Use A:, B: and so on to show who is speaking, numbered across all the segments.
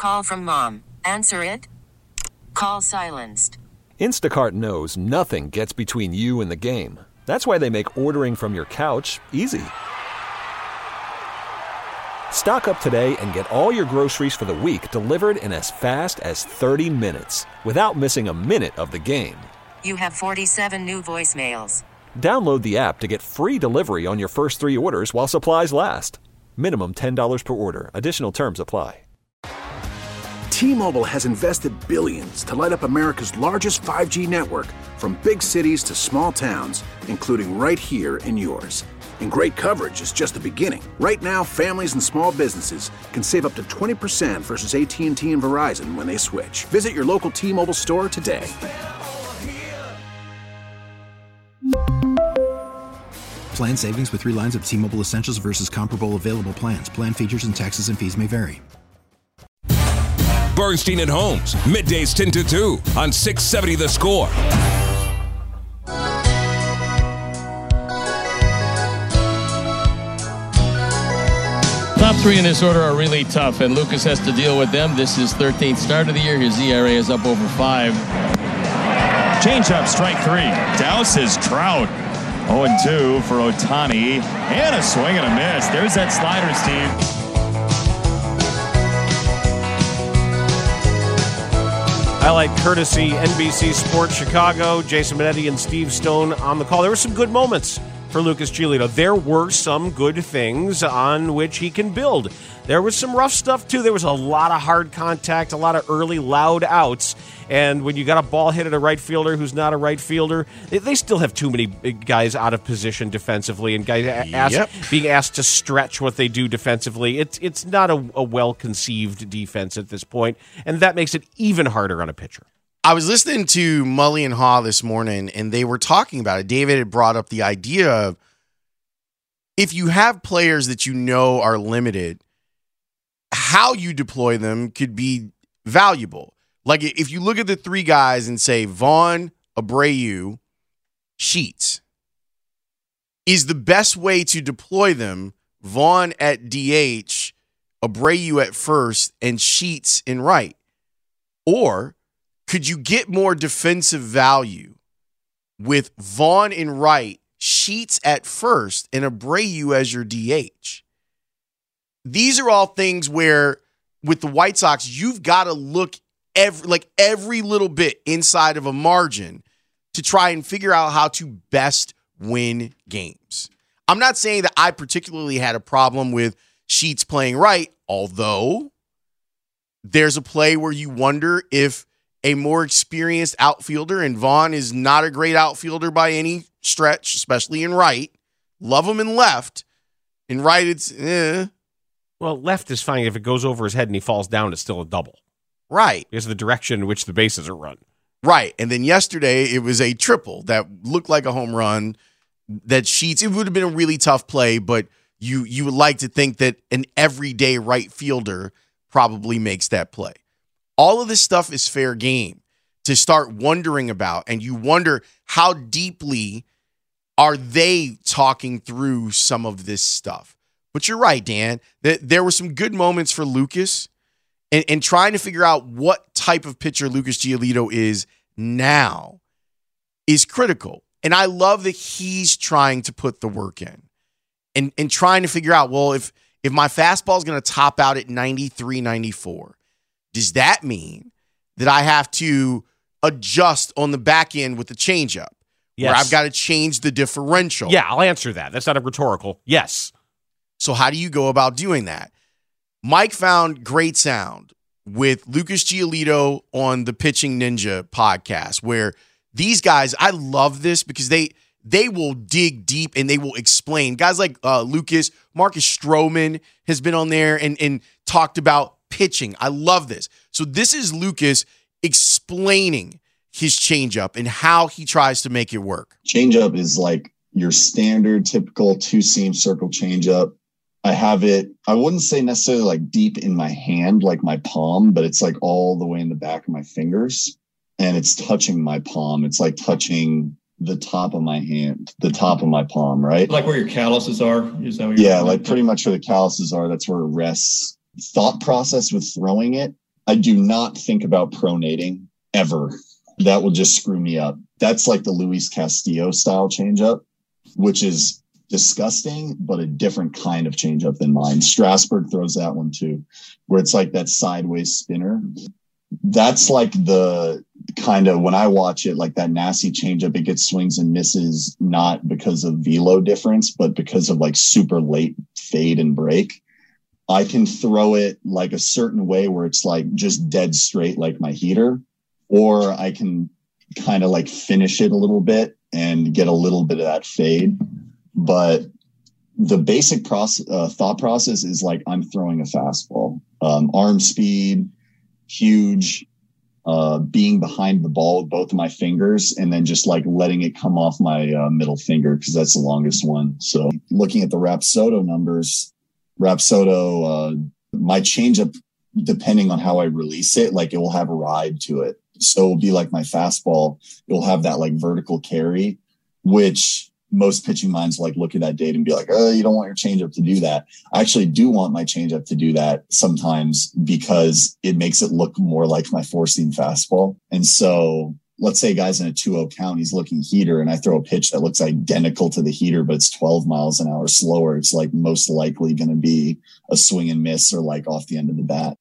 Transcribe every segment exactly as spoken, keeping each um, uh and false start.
A: Call from mom. Answer it. Call silenced.
B: Instacart knows nothing gets between you and the game. That's why they make ordering from your couch easy. Stock up today and get all your groceries for the week delivered in as fast as thirty minutes without missing a minute of the game.
A: You have forty-seven new voicemails.
B: Download the app to get free delivery on your first three orders while supplies last. Minimum ten dollars per order. Additional terms apply.
C: T-Mobile has invested billions to light up America's largest five G network, from big cities to small towns, including right here in yours. And great coverage is just the beginning. Right now, families and small businesses can save up to twenty percent versus A T and T and Verizon when they switch. Visit your local T-Mobile store today.
D: Plan savings with three lines of T-Mobile Essentials versus comparable available plans. Plan features and taxes and fees may vary.
E: Bernstein and Holmes, middays ten to two on six seventy The Score.
F: Top three in this order are really tough, and Lucas has to deal with them. This is thirteenth start of the year. His E R A is up over five.
G: Changeup, strike three. Douses Trout. oh and two for Ohtani. And a swing and a miss. There's that slider, Steve.
H: Highlight courtesy N B C Sports Chicago. Jason Benetti and Steve Stone on the call. There were some good moments for Lucas Giolito. There were some good things on which he can build. There was some rough stuff, too. There was a lot of hard contact, a lot of early, loud outs. And when you got a ball hit at a right fielder who's not a right fielder, they still have too many guys out of position defensively and guys asked,
I: yep.
H: being asked to stretch what they do defensively. It's it's not a, a well-conceived defense at this point, and that makes it even harder on a pitcher.
I: I was listening to Mully and Haw this morning, and they were talking about it. David had brought up the idea of if you have players that you know are limited, how you deploy them could be valuable. Like if you look at the three guys and say Vaughn, Abreu, Sheets, is the best way to deploy them Vaughn at D H, Abreu at first, and Sheets in right? Or could you get more defensive value with Vaughn in right, Sheets at first, and Abreu as your D H? These are all things where, with the White Sox, you've got to look every like every little bit inside of a margin to try and figure out how to best win games. I'm not saying that I particularly had a problem with Sheets playing right, although there's a play where you wonder if a more experienced outfielder, and Vaughn is not a great outfielder by any stretch, especially in right. Love him in left. In right, it's eh.
H: Well, left is fine. If it goes over his head and he falls down, it's still a double.
I: Right.
H: Because of the direction in which the bases are run.
I: Right. And then yesterday, it was a triple that looked like a home run. That Sheets, it would have been a really tough play, but you you would like to think that an everyday right fielder probably makes that play. All of this stuff is fair game to start wondering about, and you wonder how deeply are they talking through some of this stuff. But you're right, Dan. There were some good moments for Lucas, and, and trying to figure out what type of pitcher Lucas Giolito is now is critical. And I love that he's trying to put the work in and, and trying to figure out, well, if, if my fastball is going to top out at ninety-three, ninety-four, does that mean that I have to adjust on the back end with the changeup?
H: Yes.
I: Where I've got to change the differential?
H: Yeah, I'll answer that. That's not a rhetorical. Yes.
I: So how do you go about doing that? Mike found great sound with Lucas Giolito on the Pitching Ninja podcast, where these guys, I love this because they they will dig deep and they will explain. Guys like uh, Lucas, Marcus Stroman has been on there and, and talked about pitching. I love this. So this is Lucas explaining his changeup and how he tries to make it work.
J: Changeup is like your standard, typical two-seam circle changeup. I have it, I wouldn't say necessarily like deep in my hand, like my palm, but it's like all the way in the back of my fingers. And it's touching my palm. It's like touching the top of my hand, the top of my palm, right?
K: Like where your calluses are? Is that what you're
J: yeah, like pretty much where the calluses are. That's where it rests. Thought process with throwing it I do not think about pronating ever. That will just screw me up. That's like the Luis Castillo style changeup, which is disgusting, but a different kind of changeup than mine. Strasburg throws that one too, where it's like that sideways spinner. That's like the kind of, when I watch it, like that nasty changeup, it gets swings and misses, not because of velo difference, but because of like super late fade and break. I can throw it like a certain way where it's like just dead straight, like my heater, or I can kind of like finish it a little bit and get a little bit of that fade. But the basic process, uh, thought process is like I'm throwing a fastball, um, arm speed, huge, uh, being behind the ball with both of my fingers, and then just like letting it come off my uh, middle finger because that's the longest one. So looking at the Rapsodo numbers, Rapsodo, uh, my changeup, depending on how I release it, like it will have a ride to it. So it'll be like my fastball. It'll have that like vertical carry, which most pitching minds like look at that data and be like, oh, you don't want your changeup to do that. I actually do want my changeup to do that sometimes because it makes it look more like my four-seam fastball. And so let's say guy's in a two oh count, he's looking heater, and I throw a pitch that looks identical to the heater, but it's twelve miles an hour slower. It's like most likely going to be a swing and miss or like off the end of the bat.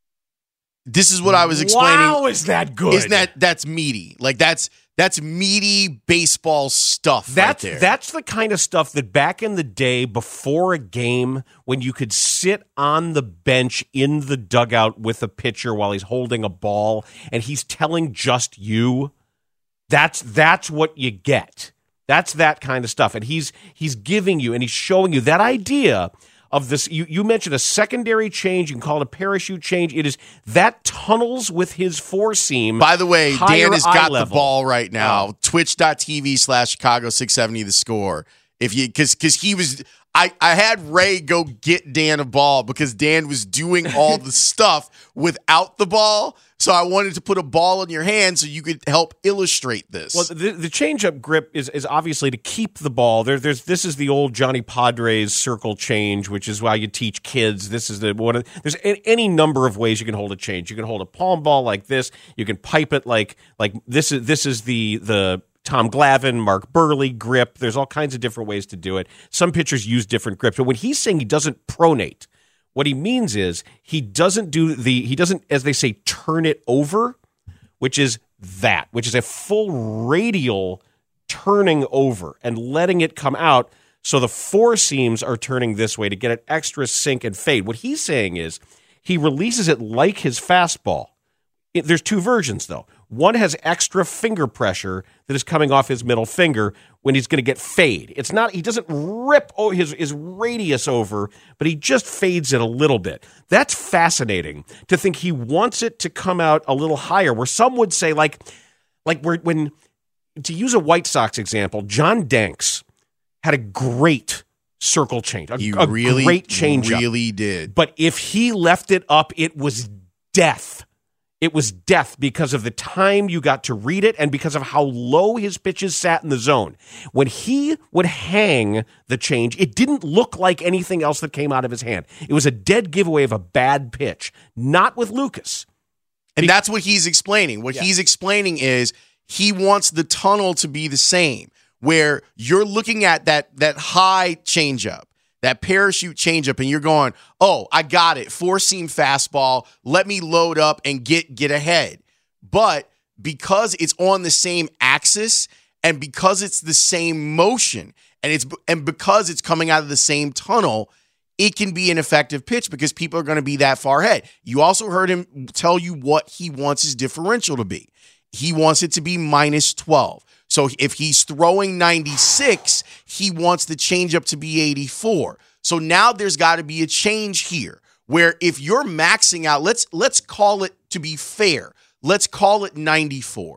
I: This is what I was explaining.
H: Wow, is that good?
I: Isn't that that's meaty? Like that's that's meaty baseball stuff.
H: That's
I: right there.
H: That's the kind of stuff that back in the day, before a game, when you could sit on the bench in the dugout with a pitcher while he's holding a ball and he's telling just you. That's that's what you get. That's that kind of stuff, and he's he's giving you and he's showing you that idea. Of this, you, you mentioned a secondary change. You can call it a parachute change. It is that tunnels with his four seam.
I: By the way, Dan has got
H: level.
I: the ball right now.
H: Oh.
I: Twitch.tv slash Chicago six seventy the score. If you because because he was I, I had Ray go get Dan a ball because Dan was doing all the stuff without the ball. So I wanted to put a ball in your hand so you could help illustrate this.
H: Well, the, the changeup grip is, is obviously to keep the ball. There, there's this is the old Johnny Padres circle change, which is why you teach kids. This is the one. There's any number of ways you can hold a change. You can hold a palm ball like this. You can pipe it like like this is this is the the. Tom Glavine, Mark Burley grip. There's all kinds of different ways to do it. Some pitchers use different grips. But when he's saying he doesn't pronate, what he means is he doesn't do the, he doesn't, as they say, turn it over, which is that, which is a full radial turning over and letting it come out. So the four seams are turning this way to get an extra sink and fade. What he's saying is he releases it like his fastball. It, there's two versions, though. One has extra finger pressure that is coming off his middle finger when he's going to get fade. It's not, he doesn't rip his, his radius over, but he just fades it a little bit. That's fascinating to think he wants it to come out a little higher, where some would say, like, like where, when, to use a White Sox example, John Danks had a great circle change, a,
I: he
H: a
I: really,
H: great change
I: really did.
H: But if he left it up, it was death. It was death because of the time you got to read it and because of how low his pitches sat in the zone. When he would hang the change, it didn't look like anything else that came out of his hand. It was a dead giveaway of a bad pitch, not with Lucas.
I: And that's what he's explaining. What yeah. he's explaining is he wants the tunnel to be the same, where you're looking at that, that high changeup, that parachute changeup, and you're going, oh, I got it. Four-seam fastball. Let me load up and get get ahead. But because it's on the same axis and because it's the same motion and it's and because it's coming out of the same tunnel, it can be an effective pitch because people are going to be that far ahead. You also heard him tell you what he wants his differential to be. He wants it to be minus twelve. So if he's throwing ninety-six, he wants the changeup to be eighty-four. So now there's got to be a change here where if you're maxing out, let's let's call it, to be fair, let's call it ninety-four.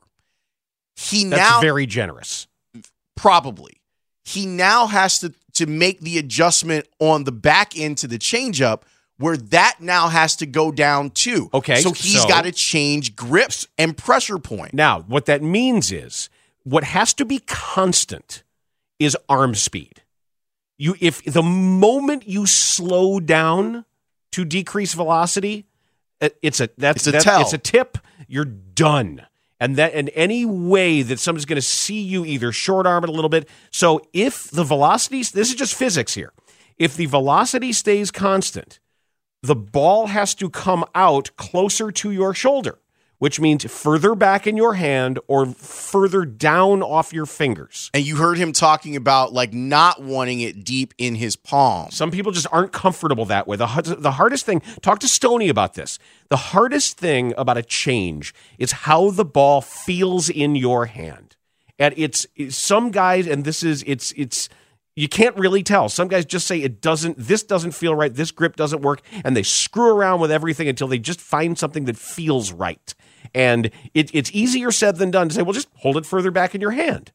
I: He
H: That's
I: now
H: very generous.
I: Probably. He now has to, to make the adjustment on the back end to the changeup where that now has to go down too.
H: Okay.
I: So he's
H: so,
I: got to change grips and pressure point.
H: Now, what that means is what has to be constant is arm speed. You, if the moment you slow down to decrease velocity, it's a that's
I: It's a
H: that,
I: tell.
H: It's a tip. You're done. And that in any way that someone's going to see you either short arm it a little bit. So if the velocity, this is just physics here. If the velocity stays constant, the ball has to come out closer to your shoulder, which means further back in your hand or further down off your fingers.
I: And you heard him talking about like not wanting it deep in his palm.
H: Some people just aren't comfortable that way. The, the hardest thing, talk to Stoney about this. The hardest thing about a change is how the ball feels in your hand. And it's, it's some guys, and this is, it's, it's, you can't really tell. Some guys just say it doesn't, this doesn't feel right, this grip doesn't work, and they screw around with everything until they just find something that feels right. And it, it's easier said than done to say, well, just hold it further back in your hand.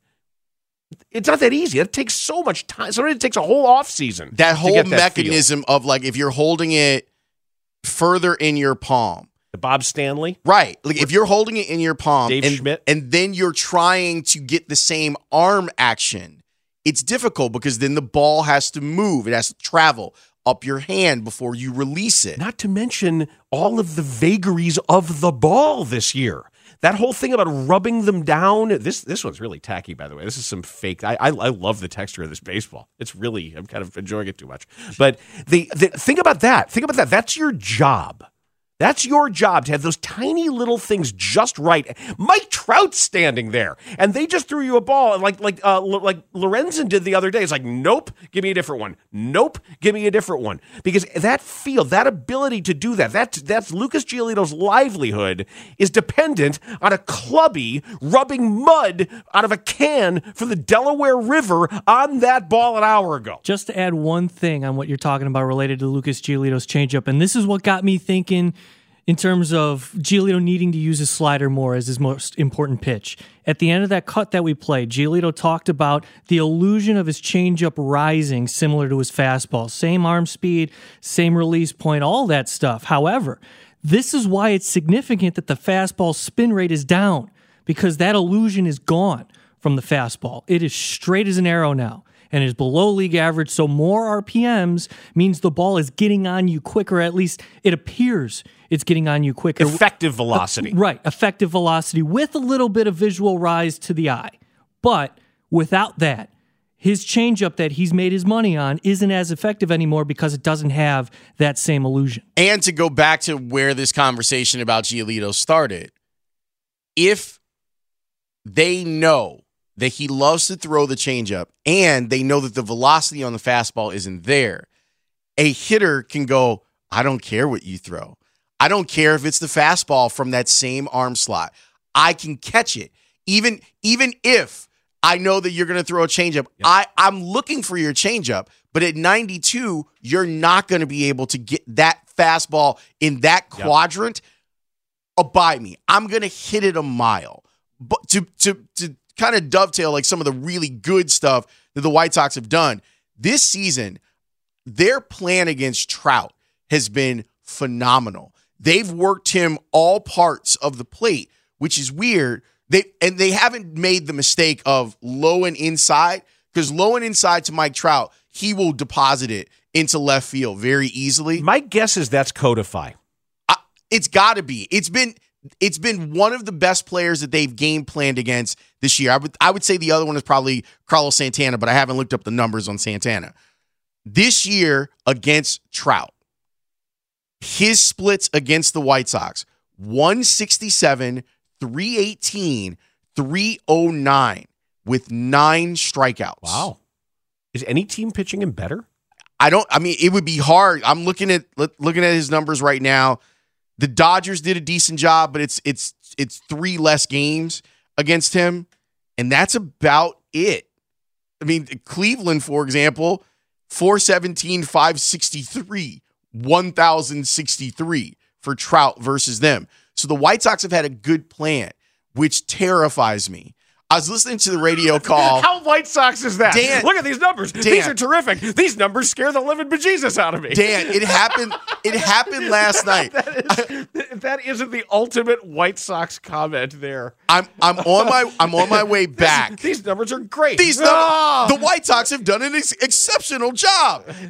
H: It's not that easy. It takes so much time. Sometimes it takes a whole off season.
I: That whole
H: that
I: mechanism
H: feel.
I: of like if you're holding it further in your palm.
H: The Bob Stanley?
I: Right. Like if you're holding it in your palm
H: Dave
I: and,
H: Schmidt.
I: and then you're trying to get the same arm action, it's difficult because then the ball has to move. It has to travel up your hand before you release it.
H: Not to mention all of the vagaries of the ball this year. That whole thing about rubbing them down. This this one's really tacky, by the way. This is some fake. I I, I love the texture of this baseball. It's really, I'm kind of enjoying it too much. But the, the think about that. Think about that. That's your job. That's your job to have those tiny little things just right. Mike Trout's standing there, and they just threw you a ball like like uh, like Lorenzen did the other day. It's like, nope, give me a different one. Nope, give me a different one. Because that feel, that ability to do that, that's, that's Lucas Giolito's livelihood is dependent on a clubby rubbing mud out of a can from the Delaware River on that ball an hour ago.
L: Just to add one thing on what you're talking about related to Lucas Giolito's changeup, and this is what got me thinking in terms of Giolito needing to use his slider more as his most important pitch. At the end of that cut that we played, Giolito talked about the illusion of his changeup rising similar to his fastball. Same arm speed, same release point, all that stuff. However, this is why it's significant that the fastball spin rate is down, because that illusion is gone from the fastball. It is straight as an arrow now and is below league average, so more R P Ms means the ball is getting on you quicker. At least it appears it's getting on you quicker.
H: Effective velocity.
L: Uh, right, effective velocity with a little bit of visual rise to the eye. But without that, his changeup that he's made his money on isn't as effective anymore because it doesn't have that same illusion.
I: And to go back to where this conversation about Giolito started, if they know that he loves to throw the changeup and they know that the velocity on the fastball isn't there, a hitter can go, I don't care what you throw. I don't care if it's the fastball from that same arm slot. I can catch it. Even, even if I know that you're going to throw a changeup, yep. I, I'm looking for your changeup, but at ninety-two, you're not going to be able to get that fastball in that yep. quadrant by me. I'm going to hit it a mile. But to, to, to kind of dovetail like some of the really good stuff that the White Sox have done this season, their plan against Trout has been phenomenal. They've worked him all parts of the plate, which is weird. They and they haven't made the mistake of low and inside, because low and inside to Mike Trout, he will deposit it into left field very easily.
H: My guess is that's Codify.
I: I, it's got to be. It's been it's been one of the best players that they've game planned against this year. I would I would say the other one is probably Carlos Santana, but I haven't looked up the numbers on Santana. This year against Trout, his splits against the White Sox, one sixty-seven, three eighteen, three oh nine with nine strikeouts.
H: Wow. Is any team pitching him better?
I: I don't, I mean, it would be hard. I'm looking at looking at his numbers right now. The Dodgers did a decent job, but it's it's it's three less games against him, and that's about it. I mean, Cleveland, for example, four seventeen, five sixty-three, one thousand sixty-three for Trout versus them. So the White Sox have had a good plan, which terrifies me. I was listening to the radio call.
H: How White Sox is that?
I: Dan,
H: Look at these numbers.
I: Dan,
H: these are terrific. These numbers scare the living bejesus out of me.
I: Dan, it happened. It happened last night.
H: that, is, that isn't the ultimate White Sox comment there.
I: I'm I'm on my I'm on my way back.
H: This, these numbers are great.
I: These
H: oh!
I: numbers, the White Sox have done an ex- exceptional job.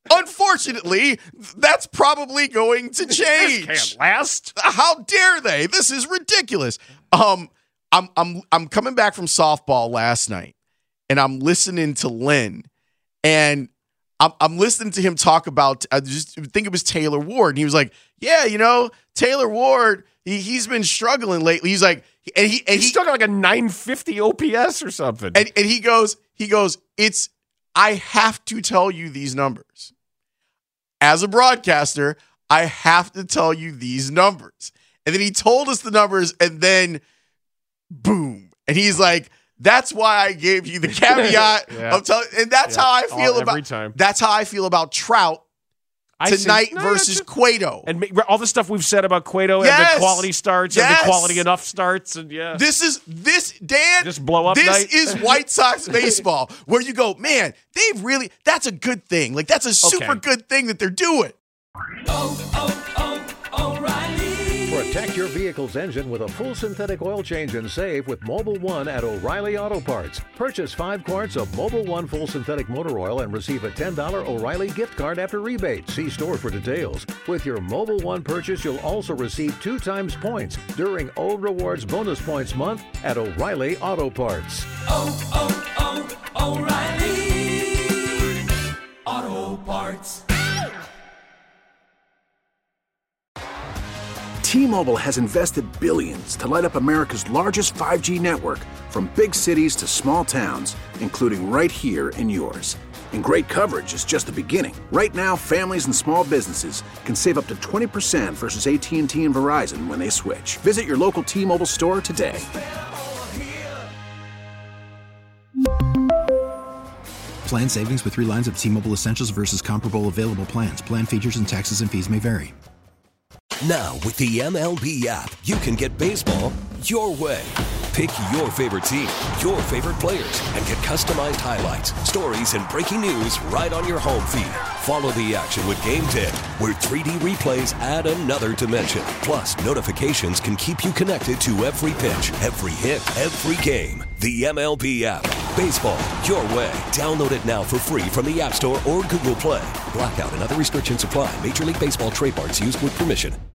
I: Unfortunately, that's probably going to change.
H: This can't last.
I: How dare they? This is ridiculous. Um, I'm I'm I'm coming back from softball last night, and I'm listening to Lynn, and I'm I'm listening to him talk about. I just think it was Taylor Ward, and he was like, "Yeah, you know, Taylor Ward, he he's been struggling lately." He's like, and he and
H: he's
I: he
H: still got like a nine fifty O P S or something.
I: And and he goes, he goes, it's. I have to tell you these numbers. As a broadcaster, I have to tell you these numbers. And then he told us the numbers, and then boom. And he's like, that's why I gave you the caveat
H: yeah.
I: of telling. And that's
H: yeah.
I: how I feel
H: all,
I: about
H: every time.
I: That's how I feel about Trout
H: I
I: tonight
H: no,
I: versus
H: just,
I: Cueto.
H: And all the stuff we've said about Cueto
I: yes.
H: and the quality starts
I: yes.
H: and the quality enough starts. And yeah.
I: This is, this, Dan,
H: just blow up
I: this
H: night.
I: is White Sox baseball, where you go, man, they've really, that's a good thing. Like, that's a super
H: okay.
I: good thing that they're doing.
M: Oh, oh, oh, O'Reilly.
N: Protect your vehicle's engine with a full synthetic oil change and save with Mobil One at O'Reilly Auto Parts. Purchase five quarts of Mobil One full synthetic motor oil and receive a ten dollars O'Reilly gift card after rebate. See store for details. With your Mobil One purchase, you'll also receive two times points during O Rewards Bonus Points Month at O'Reilly Auto Parts.
M: Oh, oh, oh, O'Reilly Auto Parts.
C: T-Mobile has invested billions to light up America's largest five G network, from big cities to small towns, including right here in yours. And great coverage is just the beginning. Right now, families and small businesses can save up to twenty percent versus A T and T and Verizon when they switch. Visit your local T-Mobile store today.
D: Plan savings with three lines of T-Mobile Essentials versus comparable available plans. Plan features and taxes and fees may vary.
E: Now, with the M L B app, you can get baseball your way. Pick your favorite team, your favorite players, and get customized highlights, stories, and breaking news right on your home feed. Follow the action with Game Tip, where three D replays add another dimension. Plus, notifications can keep you connected to every pitch, every hit, every game. The M L B app. Baseball your way. Download it now for free from the App Store or Google Play. Blackout and other restrictions apply. Major League Baseball trademarks used with permission.